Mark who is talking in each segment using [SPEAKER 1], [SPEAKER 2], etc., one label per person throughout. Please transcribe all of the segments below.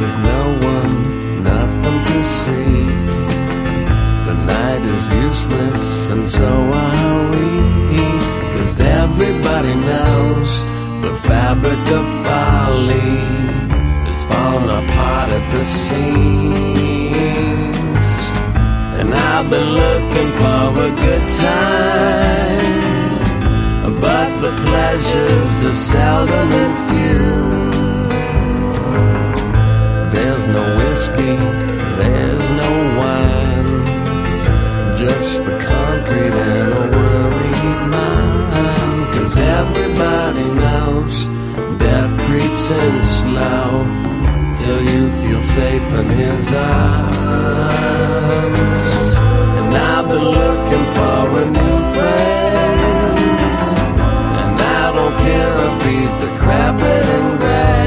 [SPEAKER 1] is no one, nothing to see. The night is useless and so are we, 'cause everybody knows the fabric of folly is falling apart at the seams. And I've been looking for a good time, but the pleasures are seldom and few. There's no whiskey, there's no wine, just the concrete and a worried mind. 'Cause everybody knows death creeps in slow till you feel safe in his arms. And I've been looking for a new friend, and I don't care if he's decrepit and gray.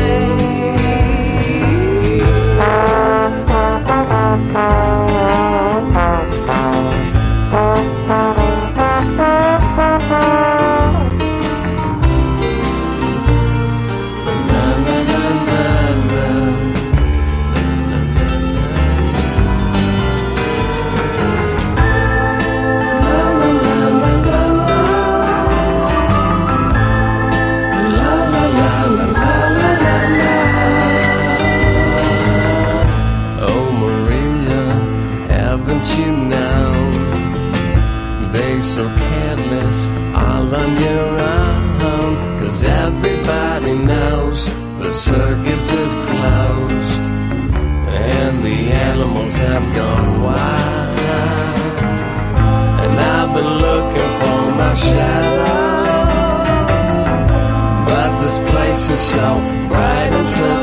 [SPEAKER 1] So careless, all on your own, 'cause everybody knows the circus is closed and the animals have gone wild. And I've been looking for my shadow, but this place is so bright and so